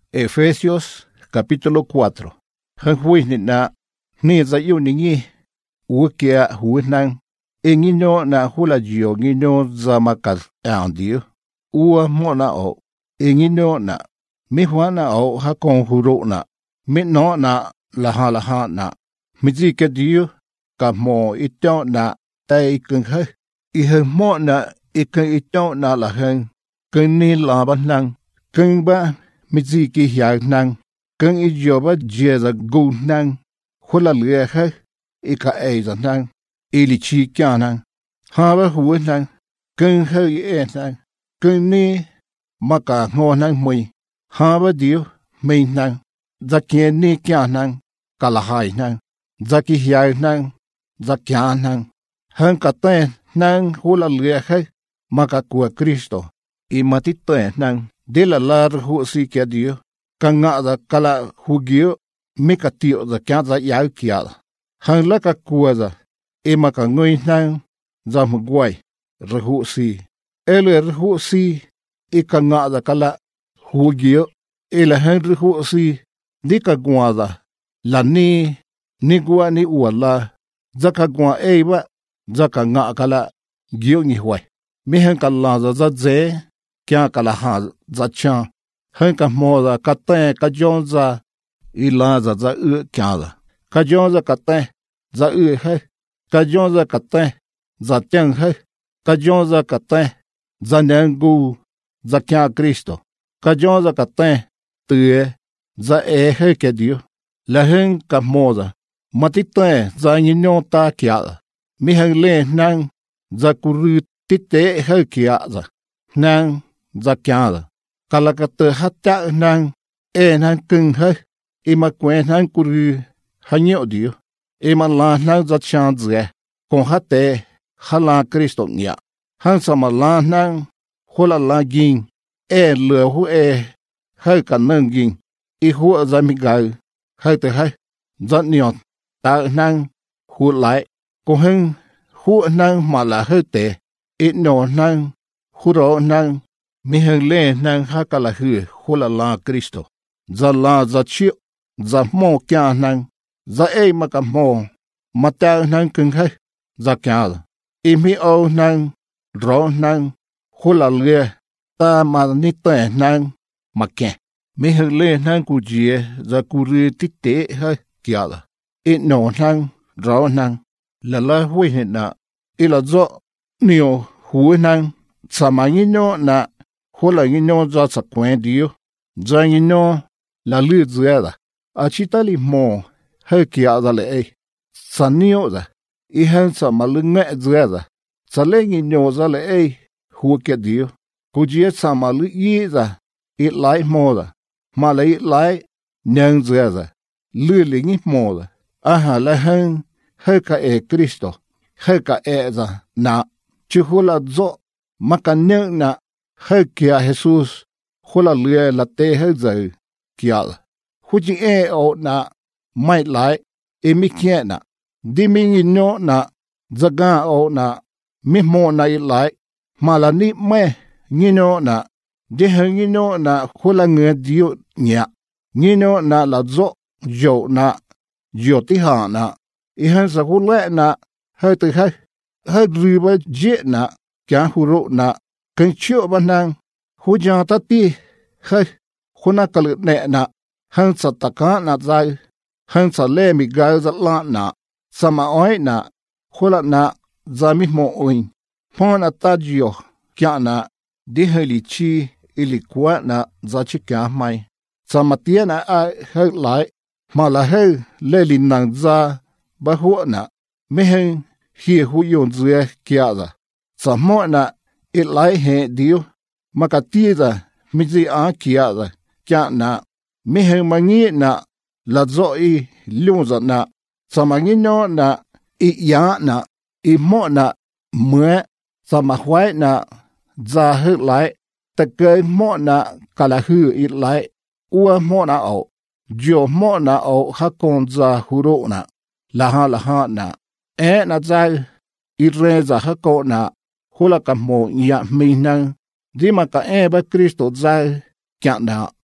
Efesios capítulo 4. Han hui ni na ni za yu ni ngi ukia hui nang engino na hula jio ngino za makal andio ua mona o engino na mi huana o ha kon huro na mi no na laha na mi ji ke dio ka mo ito na tai keng he I he mo na ikan ito na la heng keng ni la ba nang keng ba mi ji ki ya nang keng I jo ba je za gu nang hula le he ika e za nang ili chi kya nang ha ba hu nang keng he e nang keng ni maka ngo nang mui ha ba dio mei nang za kien ni kya nang kala hai nang za ki ya nang za kya nang hang ka te nang hula le he maka kwa Kristo I matite nang de la lar hu si kya dio kanga za kala hu gio mika tio za kya za ya kya hang la ka kwa za e maka ngoi nang za mugwai rhu si ele rhu si I kanga za kala hu gio ele hang rhu si di ka gwa za la ni gwa ni uala za ka gwa e ba za ka nga kala gio ngi hwai mi hang kala za ze kya kala ha za cha hang ka mo za ka te ka jon za I la za kya za ka jon za ka te za he ka jon za ka te za teng he ka jon za ka te za nangu za kya Kristo ka jon za ka te te za he ke dio la hang ka mo za matite za ni no ta kya mi hang le nang za kuru tite he kya za nang za kya za kala ka te hatta nang nang keng he I ma kwen nang kuru hanyo dio ma la nang za chan zhe kon hatte hala Kristo nya han sama la nang hola la ging le hu he ka nang ging I hu za mi ga he te he za nyon ta nang hu lai ko hen hu nang ma la he te I no nang hu ro nang mi hen le nang ha ka la hu la Kristo za la za chi za mo kya nang za ma ka mo ma ta nang keng he za kya I mi o nang ro nang hu la le ta ma ni te nang ma ke mi hen le nang ku jie za ku ri ti te he kya I no nang ro nang la hui na I la zo nio hu nang sa ma ni no na hu la ni no za sa kwen dio za ni no la lu zia da a chi ta li mo he kya za le sa nio za I han sa ma lu nge zia za sa le ni no za le hu ke dio ku jie sa ma lu yi za I lai mo da ma le lai nang zia za lu li ni mo da a ha la han he ka Kristo he ka za na chi hu la zo ma ka ne na he kya Jesus hu la le la te he za kya hu ji o na mai lai mi kye na di mi ni no na zaga o na mi mo na I lai ma la ni me ni no na de he ni no na hu la nge dio nya ni no na la zo jo na jo ti ha na I han sa hu le na he te he ri ba je na kya hu ro na ken chio ba nang hu ja ta ti he hu na ka le ne na han sa ta ka na zai han sa le mi ga za la na sama oi na hu la na za mi mo oin pon a ta jio kya na de he li chi ili kwa na za chi kya mai sama tia na a he lai ma la he le li nang za ba hu na me he hi hu yon zue kya za sa mo na I lai he dio ma ka ti za mi zi a kya za kya na me he ma ngi na la zo I lu za na sa ma ngi no na I ya na I mo na mwe sa ma hwai na za he lai ta ke mo na kala hu I lai ua mo na o jo mo na o ha kon za hu ro na la ha na na za I re za ha ko na hula ka mo ya mi nang di ma ka ba Kristo za kya na